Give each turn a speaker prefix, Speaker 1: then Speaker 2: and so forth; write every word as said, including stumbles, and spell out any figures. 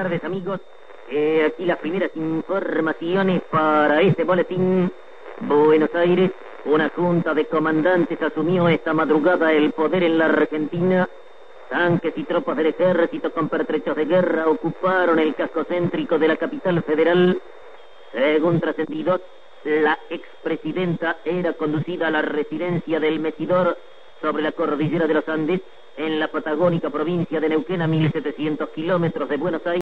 Speaker 1: tardes, amigos. Eh, aquí las primeras informaciones para este boletín. Buenos Aires, una junta de comandantes asumió esta madrugada el poder en la Argentina. Tanques y tropas del ejército con pertrechos de guerra ocuparon el casco céntrico de la capital federal. Según trascendidos, la expresidenta era conducida a la residencia del Mestidor sobre la cordillera de los Andes, en la patagónica provincia de Neuquén, a mil setecientos kilómetros de Buenos Aires.